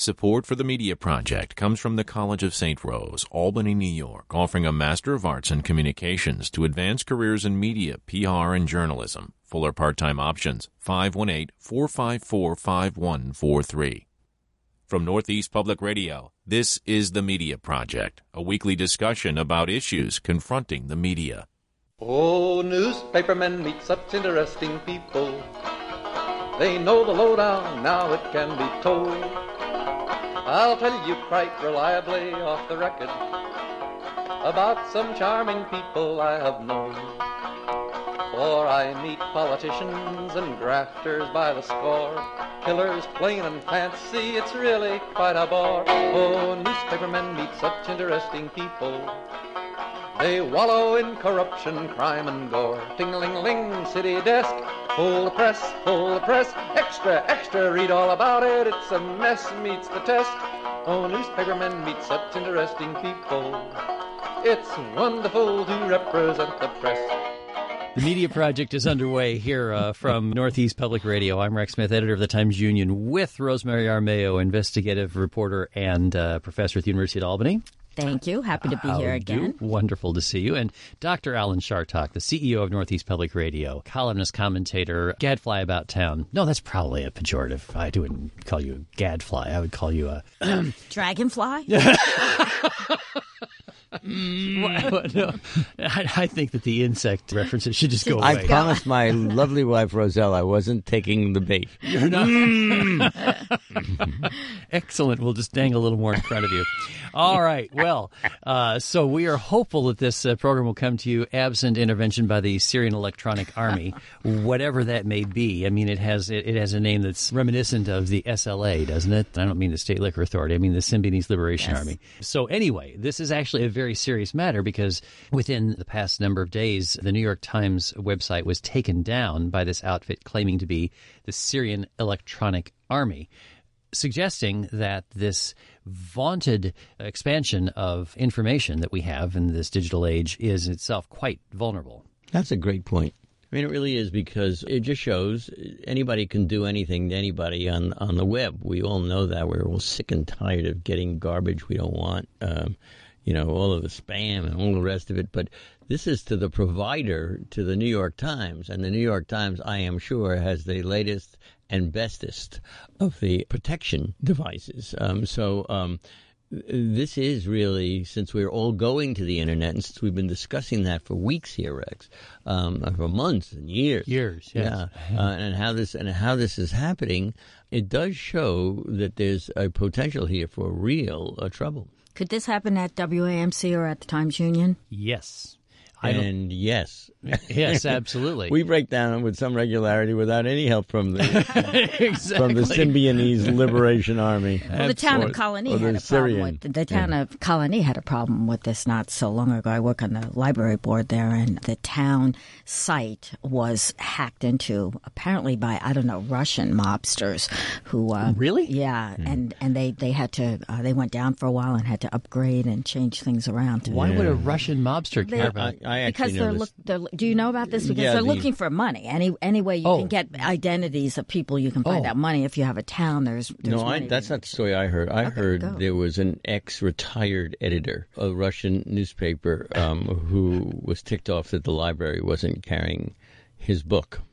Support for the Media Project comes from the College of St. Rose, Albany, New York, offering a Master of Arts in Communications to advance careers in media, PR, and journalism. Fuller part-time options, 518-454-5143. From Northeast Public Radio, this is The Media Project, a weekly discussion about issues confronting the media. Oh, newspapermen meet such interesting people. They know the lowdown, now it can be told. I'll tell you quite reliably off the record about some charming people I have known. For I meet politicians and grafters by the score, killers plain and fancy, it's really quite a bore. Oh, newspapermen meet such interesting people. They wallow in corruption, crime and gore. Ting-a-ling-a-ling, city desk, full the press, extra, extra, read all about it, it's a mess, meets the test. Oh, newspapermen meet such interesting people. It's wonderful to represent the press. The Media Project is underway here from Northeast Public Radio. I'm Rex Smith, editor of the Times-Union, with Rosemary Armao, investigative reporter and professor at the University of Albany. Thank you. Happy to be here again. Wonderful to see you. And Dr. Alan Chartock, the CEO of Northeast Public Radio, columnist, commentator, gadfly about town. No, that's probably a pejorative. I wouldn't call you a gadfly. I would call you a... Dragonfly? No, I think that the insect references should just go away. I promised my lovely wife, Roselle, I wasn't taking the bait. You're not. Excellent. We'll just dangle a little more in front of you. All right. Well, so we are hopeful that this program will come to you absent intervention by the Syrian Electronic Army, whatever that may be. I mean, it has a name that's reminiscent of the SLA, doesn't it? I don't mean the State Liquor Authority. I mean the Symbionese Liberation Army. So anyway, this is actually a very serious matter because within the past number of days, the New York Times website was taken down by this outfit claiming to be the Syrian Electronic Army, suggesting that this vaunted expansion of information that we have in this digital age is itself quite vulnerable. That's a great point. I mean, it really is, because it just shows anybody can do anything to anybody on the web. We all know that. We're all sick and tired of getting garbage we don't want, all of the spam and all the rest of it. But this is to the provider, to the New York Times. And the New York Times, I am sure, has the latest and bestest of the protection devices. This is really, since we're all going to the internet, and since we've been discussing that for weeks here, Rex, for months and years. Yes. Yeah. And how this is happening, it does show that there's a potential here for real trouble. Could this happen at WAMC or at the Times-Union? Yes. Yes, absolutely. We break down with some regularity without any help from the from the Symbionese Liberation Army. Well, the town of Colony had a problem with the town of Colony had a problem with this not so long ago. I work on the library board there, and the town site was hacked into apparently by Russian mobsters who really and they had to they went down for a while and had to upgrade and change things around. Why would a Russian mobster care about? Because do you know about this? Because they're looking for money. Any way you can get identities of people, you can find out money. If you have a town, there's money. That's not the story I heard. I heard there was an ex-retired editor of a Russian newspaper who was ticked off that the library wasn't carrying his book.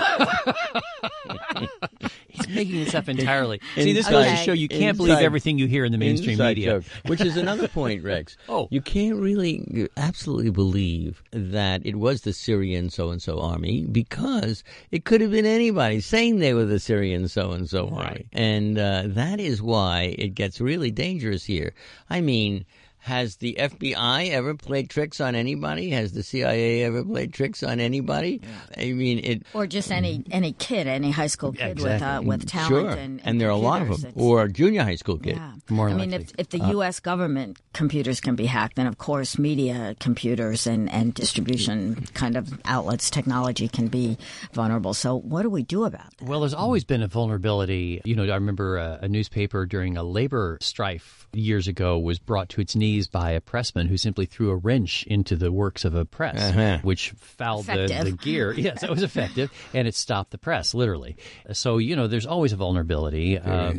He's making this up entirely. See, this goes to show you can't believe everything you hear in the mainstream media. Joke, which is another point, Rex. You can't really absolutely believe that it was the Syrian so-and-so army, because it could have been anybody saying they were the Syrian so-and-so army. And that is why it gets really dangerous here. I mean, has the FBI ever played tricks on anybody? Has the CIA ever played tricks on anybody? Yeah. I mean, or just any kid, any high school kid with talent. Sure. And there are a lot of them, or a junior high school kid. Yeah. More I likely. mean, if the U.S. government computers can be hacked, then of course media computers and distribution kind of outlets, technology can be vulnerable. So what do we do about that? Well, there's always been a vulnerability. I remember a newspaper during a labor strife years ago was brought to its knees by a pressman who simply threw a wrench into the works of a press, which fouled the gear. Yes, that was effective, and it stopped the press, literally. So, there's always a vulnerability.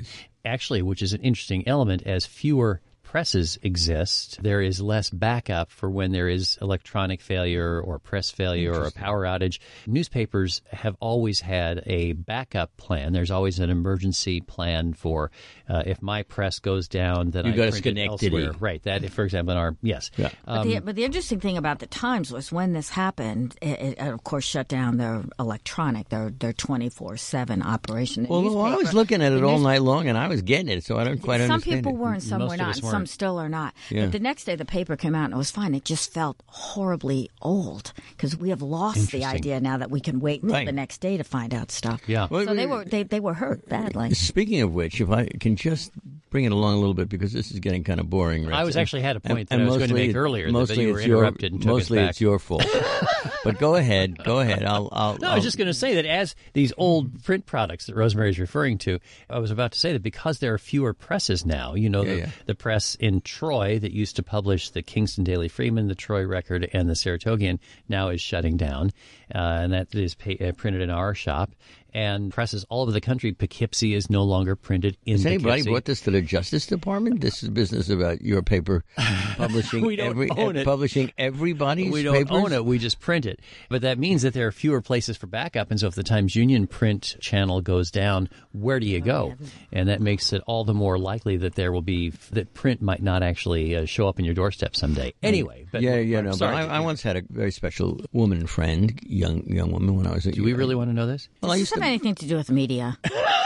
actually, which is an interesting element, as fewer presses exist, there is less backup for when there is electronic failure or press failure or a power outage. Newspapers have always had a backup plan. There's always an emergency plan for if my press goes down, then I print it elsewhere. Right. That, for example, in our Yeah. But the interesting thing about the Times was when this happened, it of course shut down their electronic, their 24/7 operation. Well, I was looking at it all night long, and I was getting it, so I don't quite understand. Some people were and some were not, and some still are not. Yeah. But the next day the paper came out and it was fine. It just felt horribly old because we have lost the idea now that we can wait until the next day to find out stuff. Yeah. So they were hurt badly. Speaking of which, if I can just bring it along a little bit because this is getting kind of boring. Rex. I was actually had a point that I was going to make earlier that you were interrupted and took mostly us back. It's your fault. But go ahead. I was just going to say that as these old print products that Rosemary is referring to, I was about to say that because there are fewer presses now, the press in Troy that used to publish the Kingston Daily Freeman, the Troy Record, and the Saratogian now is shutting down, and that is printed in our shop. And presses all over the country, Poughkeepsie is no longer printed in Poughkeepsie. Has anybody brought this to the Justice Department? This is business about your paper publishing we don't own it. Publishing everybody's papers? We don't own it. We just print it. But that means that there are fewer places for backup. And so if the Times-Union print channel goes down, where do you go? And that makes it all the more likely that that print might not actually show up in your doorstep someday. Anyway. But I once had a very special woman friend, young woman when I was Do we really want to know this? Well, I used to anything to do with media?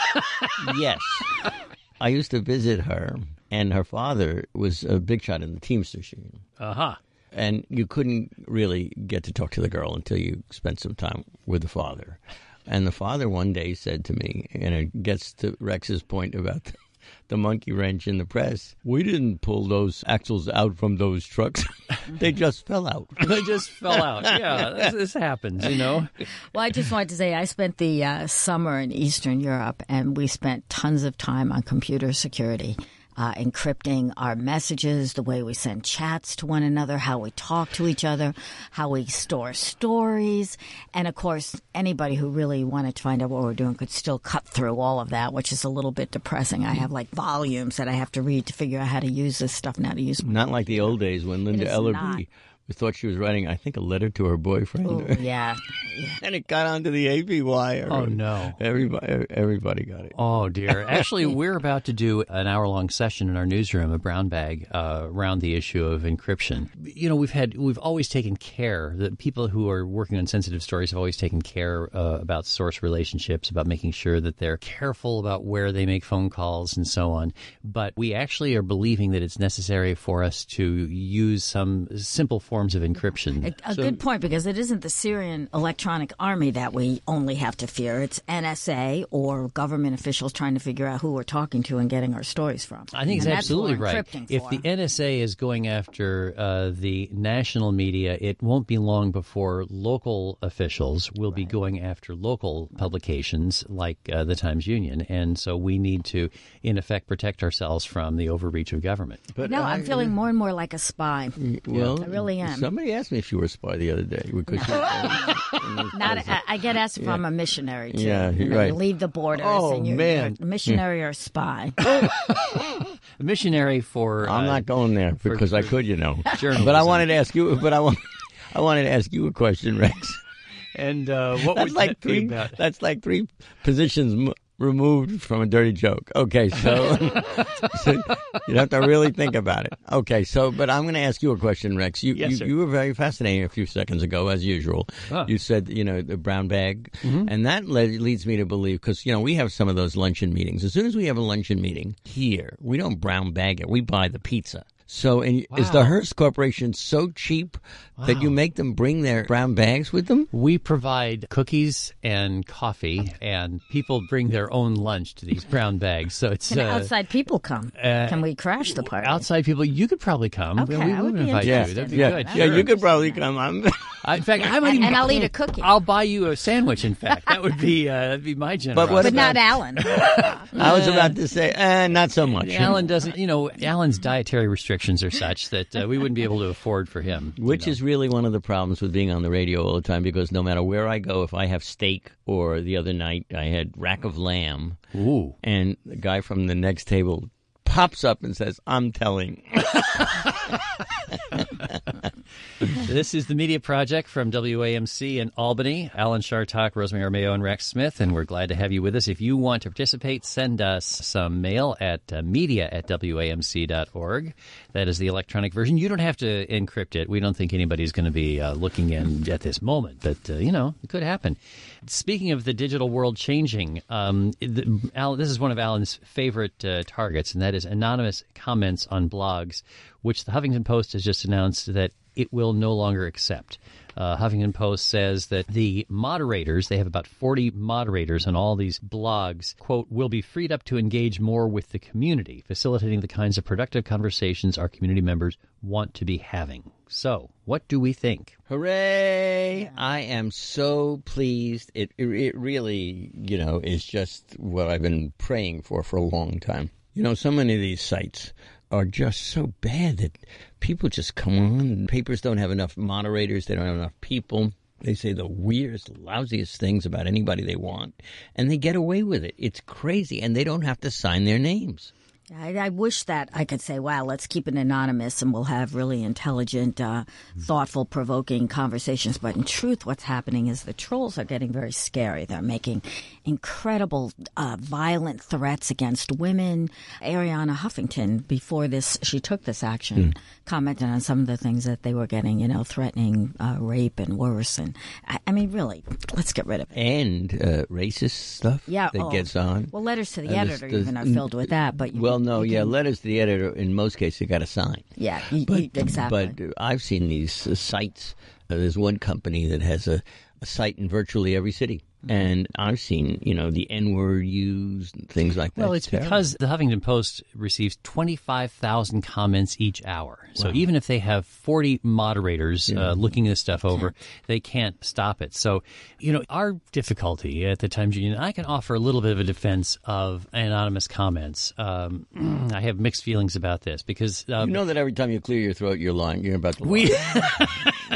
Yes. I used to visit her, and her father was a big shot in the Teamsters Union. And you couldn't really get to talk to the girl until you spent some time with the father. And the father one day said to me, and it gets to Rex's point about the monkey wrench in the press, we didn't pull those axles out from those trucks. They just fell out. They just fell out. Yeah, this happens, Well, I just wanted to say I spent the summer in Eastern Europe, and we spent tons of time on computer security. Encrypting our messages, the way we send chats to one another, how we talk to each other, how we store stories. And, of course, anybody who really wanted to find out what we're doing could still cut through all of that, which is a little bit depressing. I have, volumes that I have to read to figure out how to use this stuff now to use. Not like the old days when Linda Ellerby thought she was writing, I think, a letter to her boyfriend. Oh, yeah. And it got onto the AP wire. Oh, no. Everybody got it. Oh, dear. Actually, we're about to do an hour-long session in our newsroom, a brown bag, around the issue of encryption. We've always taken care, the people who are working on sensitive stories have always taken care about source relationships, about making sure that they're careful about where they make phone calls and so on. But we actually are believing that it's necessary for us to use some simple forms of encryption. A good point, because it isn't the Syrian electronic army that we only have to fear. It's NSA or government officials trying to figure out who we're talking to and getting our stories from. I think it's absolutely right. If the NSA is going after the national media, it won't be long before local officials will be going after local publications like the Times-Union. And so we need to, in effect, protect ourselves from the overreach of government. But I'm feeling more and more like a spy. Well, I really am. Somebody asked me if you were a spy the other day. I get asked if I'm a missionary, too. Yeah, right. You leave the borders and you're a missionary or a spy. A missionary for... I'm not going there because I could, Journalism. But I wanted to ask you, I wanted to ask you a question, Rex. And what that's was like that about? That's like three positions removed from a dirty joke. Okay, so you have to really think about it. Okay, but I'm going to ask you a question, Rex. You were very fascinating a few seconds ago, as usual. You said, the brown bag. Mm-hmm. And that leads me to believe, because, we have some of those luncheon meetings. As soon as we have a luncheon meeting here, we don't brown bag it. We buy the pizza. So is the Hearst Corporation so cheap that you make them bring their brown bags with them? We provide cookies and coffee, and people bring their own lunch to these brown bags. So it's Can outside people come? Can we crash the party? Outside people, you could probably come. Okay, we would invite you. That'd be good. Yeah, you could probably come. In fact, I might even. And I'll eat a cookie. I'll buy you a sandwich. In fact, that would be my generosity. But not Alan. I was about to say, not so much. Alan doesn't. Alan's dietary restrictions restrictions are such that we wouldn't be able to afford for him. Which is really one of the problems with being on the radio all the time, because no matter where I go, if I have steak, or the other night I had rack of lamb, ooh, and the guy from the next table pops up and says, "I'm telling." This is the Media Project from WAMC in Albany. Alan Chartock, Rosemary Armeo, and Rex Smith, and we're glad to have you with us. If you want to participate, send us some mail at media@wamc.org. That is the electronic version. You don't have to encrypt it. We don't think anybody's going to be looking in at this moment, but, it could happen. Speaking of the digital world changing, this is one of Alan's favorite targets, and that is anonymous comments on blogs, which the Huffington Post has just announced that it will no longer accept. Huffington Post says that the moderators, they have about 40 moderators on all these blogs, quote, will be freed up to engage more with the community, facilitating the kinds of productive conversations our community members want to be having. So, what do we think? Hooray! I am so pleased. It really, is just what I've been praying for a long time. So many of these sites are just so bad that people just come on. Papers don't have enough moderators. They don't have enough people. They say the weirdest, lousiest things about anybody they want, and they get away with it. It's crazy, and they don't have to sign their names. I wish that I could say, wow, let's keep it anonymous and we'll have really intelligent, thoughtful, provoking conversations. But in truth, what's happening is the trolls are getting very scary. They're making incredible, violent threats against women. Arianna Huffington, before she took this action, commented on some of the things that they were getting, threatening rape and worse. And I mean, really, let's get rid of it. And racist stuff that gets on. Well, letters to the editor even are filled with that. But letters to the editor, in most cases, you got to sign. Yeah, exactly. But I've seen these sites. There's one company that has a site in virtually every city. And I've seen, the N-word used, and things like that. Well, it's because the Huffington Post receives 25,000 comments each hour. Wow. So even if they have 40 moderators looking this stuff over, they can't stop it. So, our difficulty at the Times Union, I can offer a little bit of a defense of anonymous comments. I have mixed feelings about this because... you know that every time you clear your throat, you're lying. You're about to lie.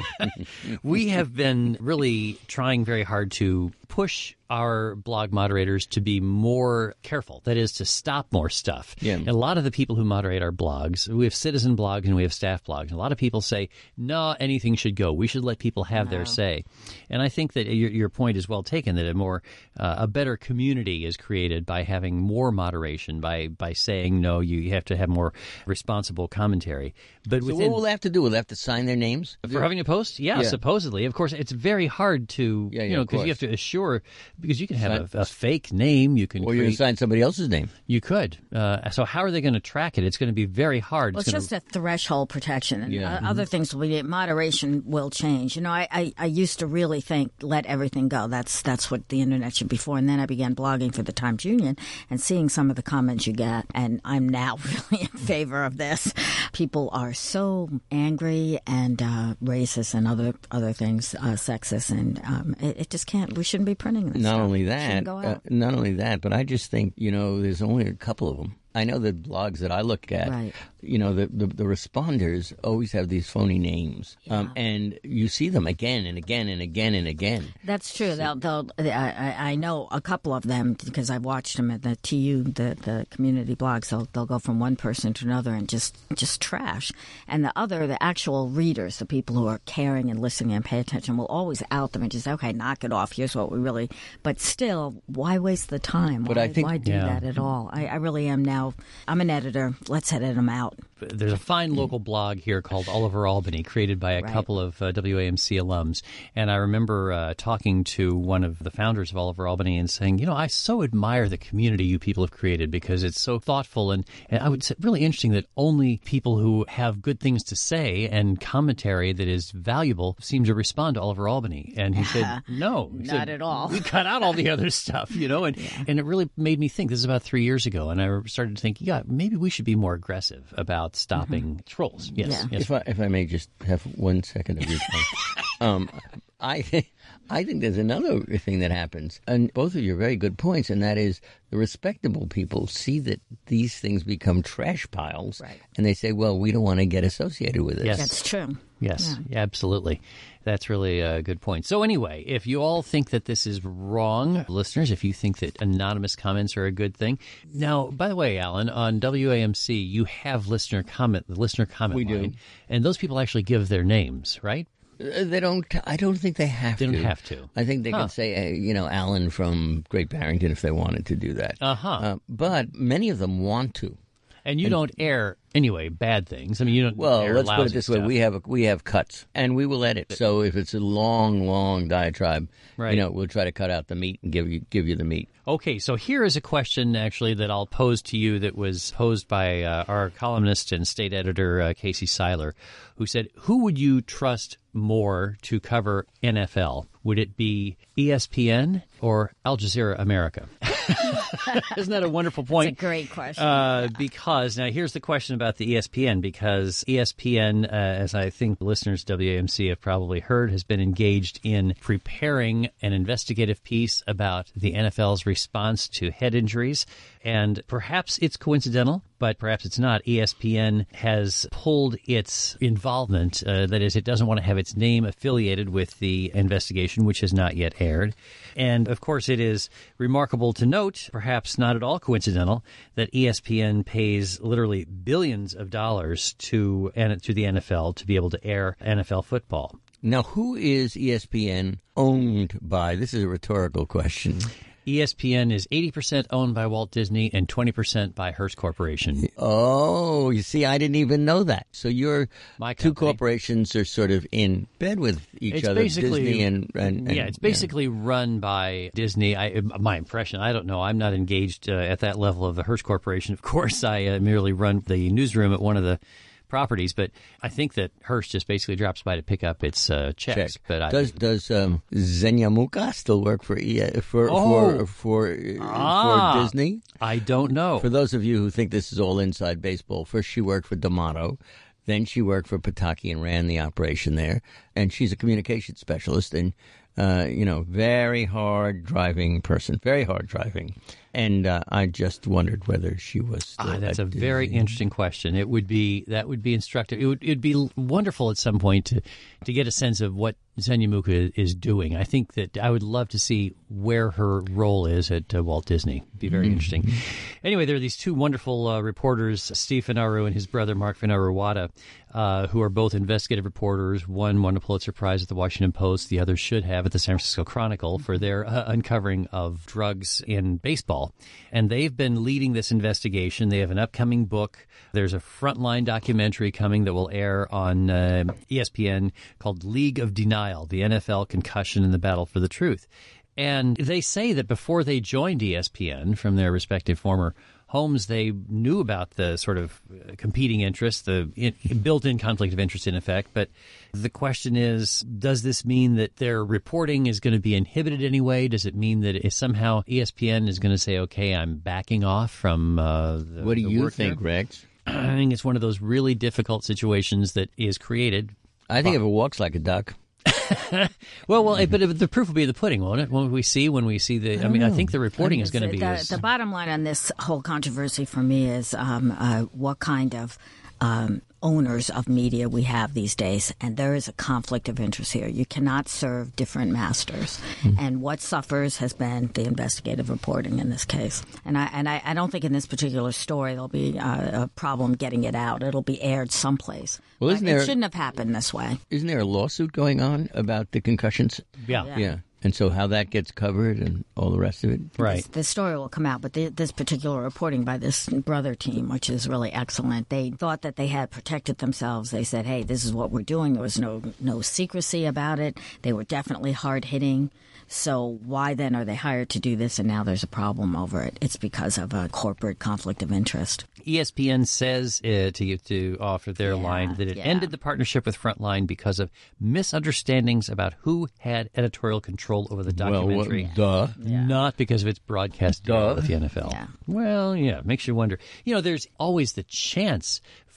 We have been really trying very hard to push our blog moderators to be more careful. That is, to stop more stuff. Yeah. And a lot of the people who moderate our blogs, we have citizen blogs and we have staff blogs. And a lot of people say, no, anything should go. We should let people have their say. And I think that your point is well taken, that a better community is created by having more moderation, by saying, no, you have to have more responsible commentary. But so what will they have to do? Will they have to sign their names? For having a post? Yeah, supposedly. Of course, it's very hard to, because you have to assure, because you can have a fake name. You can you can sign somebody else's name. You could. So how are they going to track it? It's going to be very hard. Well, it's just a threshold protection. And other things will be, moderation will change. I used to really think, let everything go. That's what the internet should be for. And then I began blogging for the Times Union and seeing some of the comments you get. And I'm now really in favor of this. People are so angry and racist and other things, sexist, and it just can't. We shouldn't be printing this. Not only that, but I just think there's only a couple of them. I know the blogs that I look at, the responders always have these phony names, and you see them again and again and again and again. That's true. I know a couple of them because I've watched them at the TU, the community blogs. They'll go from one person to another and just trash. And the actual readers, the people who are caring and listening and pay attention, will always out them and just say, okay, knock it off. Here's what we really. But still, why waste the time? Why do that at all? I really am now. I'm an editor. Let's edit them out. There's a fine local blog here called All Over Albany, created by a couple of WAMC alums. And I remember talking to one of the founders of All Over Albany and saying, I so admire the community you people have created because it's so thoughtful. And I would say really interesting that only people who have good things to say and commentary that is valuable seem to respond to All Over Albany. And he said, no. Not at all. We cut out all the other stuff, and it really made me think. This is about 3 years ago. And I started to think, maybe we should be more aggressive about stopping trolls. Yes. If I may just have 1 second of your time. I think there's another thing that happens, and both of you are very good points, and that is the respectable people see that these things become trash piles, right, and they say, well, we don't want to get associated with it. Yes. That's true. Yes, absolutely. That's really a good point. So anyway, if you all think that this is wrong, listeners, if you think that anonymous comments are a good thing. Now, by the way, Alan, on WAMC, you have the listener comment We line. do. And those people actually give their names, right? They don't. I don't think they have to. They don't have to. I think they can say, Alan from Great Barrington if they wanted to do that. But many of them want to. And you don't air, anyway, bad things. I mean, you don't air let's put it lousy this stuff. way. We have cuts, and we will edit. So if it's a long diatribe, right, we'll try to cut out the meat and give you the meat. Okay, so here is a question, actually, that I'll pose to you that was posed by our columnist and state editor, Casey Seiler, who said, who would you trust more to cover NFL? Would it be ESPN or Al Jazeera America? Isn't that a wonderful point? It's a great question. Because, now here's the question about the ESPN, because ESPN, as I think listeners to WAMC have probably heard, has been engaged in preparing an investigative piece about the NFL's response to head injuries. And perhaps it's coincidental, but perhaps it's not. ESPN has pulled its involvement, that is, it doesn't want to have its name affiliated with the investigation, which has not yet aired. And, of course, it is remarkable to note, perhaps not at all coincidental, that ESPN pays literally billions of dollars to the NFL to be able to air NFL football. Now, who is ESPN owned by? This is a rhetorical question. ESPN is 80% owned by Walt Disney and 20% by Hearst Corporation. Oh, you see, I didn't even know that. So your two corporations are sort of in bed with each other, Disney and it's basically run by Disney. My impression, I don't know. I'm not engaged at that level of the Hearst Corporation. Of course, I merely run the newsroom at one of the properties, but I think that Hearst just basically drops by to pick up its checks. But does Zenyamuka still work for Disney? I don't know. For those of you who think this is all inside baseball, first she worked for D'Amato, then she worked for Pataki and ran the operation there, and she's a communications specialist and very hard driving person, very hard driving. And I just wondered whether she was still that's a very interesting question. That would be instructive. It'd be wonderful at some point to get a sense of what Zenyamuka is doing. I think that I would love to see where her role is at Walt Disney. It'd be very interesting. Anyway, there are these two wonderful reporters, Steve Finaru and his brother Mark Finaru-Wada, who are both investigative reporters. One won a Pulitzer Prize at the Washington Post. The other should have at the San Francisco Chronicle for their uncovering of drugs in baseball. And they've been leading this investigation. They have an upcoming book. There's a Frontline documentary coming that will air on ESPN called League of Denial, the NFL Concussion and the Battle for the Truth. And they say that before they joined ESPN from their respective former homes, they knew about the sort of competing interests, the built-in conflict of interest in effect. But the question is, does this mean that their reporting is going to be inhibited anyway? Does it mean that if somehow ESPN is going to say, okay, I'm backing off from What do you think, Rex? I think it's one of those really difficult situations that is created. I think if it walks like a duck. Well, but the proof will be the pudding, won't it? When we see the, I think the reporting is going to be the bottom line on this whole controversy for me is what kind of owners of media we have these days, and there is a conflict of interest here. You cannot serve different masters, and what suffers has been the investigative reporting in this case. And I don't think in this particular story there'll be a problem getting it out. It'll be aired someplace. Well, it shouldn't have happened this way. Isn't there a lawsuit going on about the concussions? Yeah. And so how that gets covered and all the rest of it? Right. The story will come out, but this particular reporting by this brother team, which is really excellent, they thought that they had protected themselves. They said, hey, this is what we're doing. There was no secrecy about it. They were definitely hard-hitting. So why then are they hired to do this and now there's a problem over it? It's because of a corporate conflict of interest. ESPN says to offer their line that it ended the partnership with Frontline because of misunderstandings about who had editorial control over the documentary. Not because of its broadcast deal with the NFL. Yeah. Well, makes you wonder. There's always the chance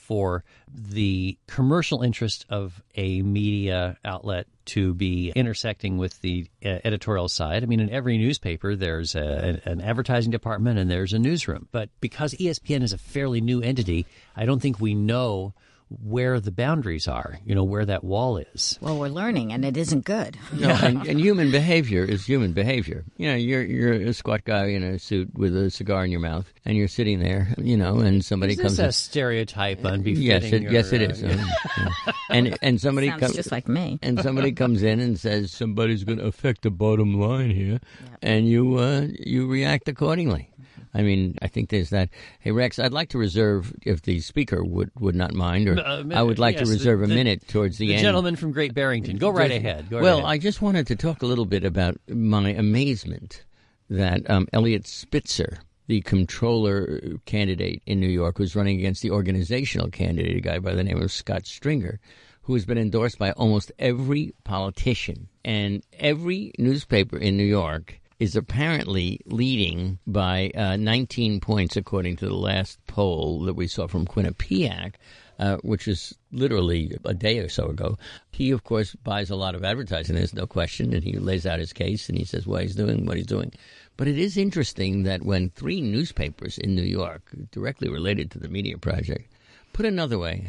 for the commercial interest of a media outlet to be intersecting with the editorial side. I mean, in every newspaper, there's an advertising department and there's a newsroom. But because ESPN is a fairly new entity, I don't think we know where the boundaries are, where that wall is. Well, we're learning, and it isn't good. No, and human behavior is human behavior. You're a squat guy in a suit with a cigar in your mouth, and you're sitting there, and somebody comes. Is this a stereotype unbefitting? Yes, it is. And somebody sounds just like me. And somebody comes in and says somebody's going to affect the bottom line here, and you react accordingly. I mean, I think there's that. Hey, Rex, I'd like to reserve, if the speaker would not mind, or I would like to reserve a minute towards the end. The gentleman from Great Barrington. Go right ahead. I just wanted to talk a little bit about my amazement that Eliot Spitzer, the comptroller candidate in New York, who's running against the organizational candidate, a guy by the name of Scott Stringer, who has been endorsed by almost every politician and every newspaper in New York, is apparently leading by 19 points, according to the last poll that we saw from Quinnipiac, which is literally a day or so ago. He, of course, buys a lot of advertising, there's no question, and he lays out his case, and he says why he's doing what he's doing. But it is interesting that when 3 newspapers in New York, directly related to the Media Project, put another way,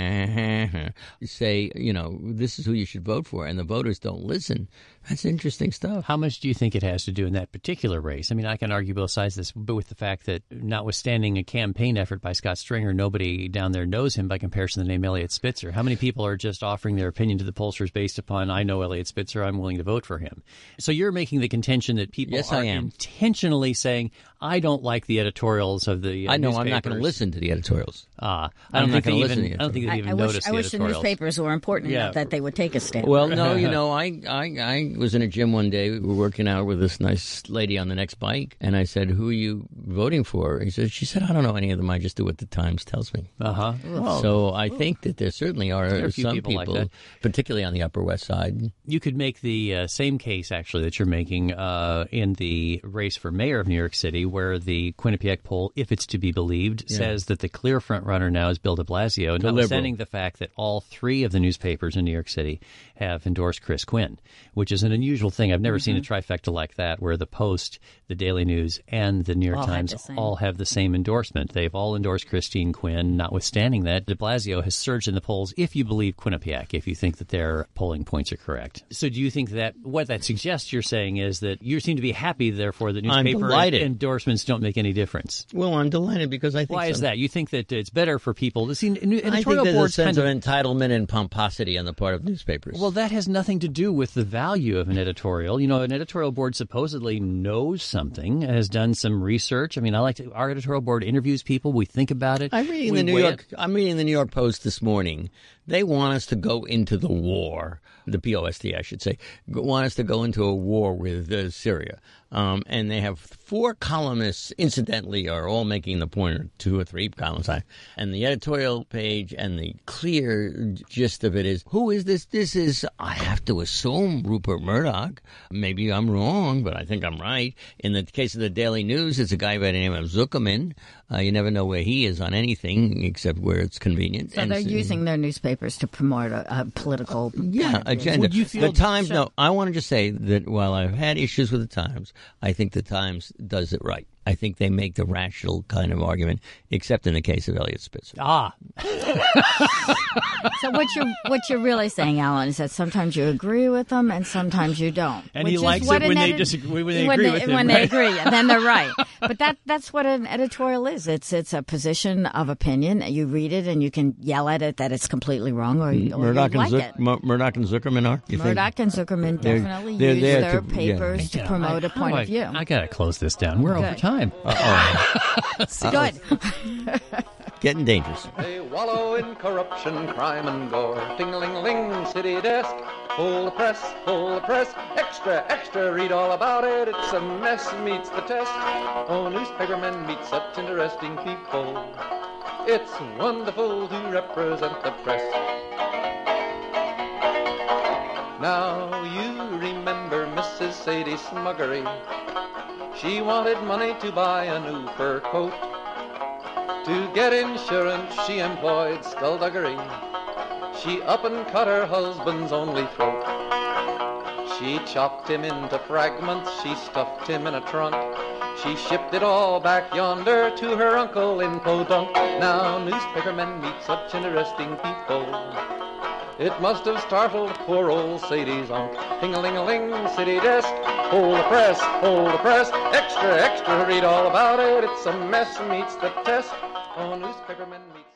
say, this is who you should vote for, and the voters don't listen. That's interesting stuff. How much do you think it has to do in that particular race? I mean, I can argue both sides of this, but with the fact that notwithstanding a campaign effort by Scott Stringer, nobody down there knows him by comparison to the name Eliot Spitzer. How many people are just offering their opinion to the pollsters based upon, I know Eliot Spitzer, I'm willing to vote for him? So you're making the contention that people are intentionally saying, I don't like the editorials of the I know newspapers. I'm not going to listen to the editorials. I don't think they even notice the editorials. I wish the newspapers were important enough that they would take a stand. Well, no, I was in a gym one day. We were working out with this nice lady on the next bike, and I said, "Who are you voting for?" She said, "I don't know any of them. I just do what the Times tells me." So I think that there certainly are some people like that, particularly on the Upper West Side. You could make the same case, actually, that you're making in the race for mayor of New York City, where the Quinnipiac poll, if it's to be believed, says that the clear front runner now is Bill de Blasio, notwithstanding the fact that all 3 of the newspapers in New York City have endorsed Chris Quinn, which is an unusual thing. I've never seen a trifecta like that, where the Post, the Daily News, and the New York Times all have the same endorsement. They've all endorsed Christine Quinn. Notwithstanding that, de Blasio has surged in the polls, if you believe Quinnipiac, if you think that their polling points are correct. So do you think that what that suggests you're saying is that you seem to be happy, therefore, that newspaper endorsements don't make any difference? Well, I'm delighted because I think Why is that? You think that it's better for people to see editorial I think there's boards a sense of entitlement and pomposity on the part of newspapers. Well, that has nothing to do with the value of an editorial. An editorial board supposedly knows something, has done some research. I mean, our editorial board interviews people. We think about it. I'm reading the New York Post this morning. They want us to go into the war, the POST, I should say, want us to go into a war with Syria. And they have 4 columnists, incidentally, are all making the point, or 2 or 3 columns. And the editorial page and the clear gist of it is, who is this? This is, I have to assume, Rupert Murdoch. Maybe I'm wrong, but I think I'm right. In the case of the Daily News, it's a guy by the name of Zuckerman. You never know where he is on anything except where it's convenient. So they're using their newspapers to promote a political agenda. Would you feel the Times? No, I want to just say that while I've had issues with the Times, I think the Times does it right. I think they make the rational kind of argument, except in the case of Eliot Spitzer. So what you're really saying, Alan, is that sometimes you agree with them and sometimes you don't. And he likes it when they disagree, when they agree with him. When they agree, and then they're right. But that's what an editorial is. It's a position of opinion. You read it and you can yell at it that it's completely wrong, or Murdoch you like it. Murdoch and Zuckerman are? Murdoch and Zuckerman definitely use their papers to promote a point of view. I got to close this down. We're over time. Good. Getting dangerous. They wallow in corruption, crime, and gore. Ting-a-ling-ling, city desk. Full of press, extra, extra, read all about it. It's a mess, meets the test. Oh, newspapermen meet such interesting people. It's wonderful to represent the press. Now you remember Mrs. Sadie Smuggery. She wanted money to buy a new fur coat. To get insurance, she employed skullduggery. She up and cut her husband's only throat. She chopped him into fragments, she stuffed him in a trunk. She shipped it all back yonder to her uncle in Podunk. Now newspapermen meet such interesting people. It must have startled poor old Sadie's unc. Ting-a-ling-a-ling, city desk. Hold the press, extra, extra, read all about it. It's a mess, meets the test. Oh, newspapermen meet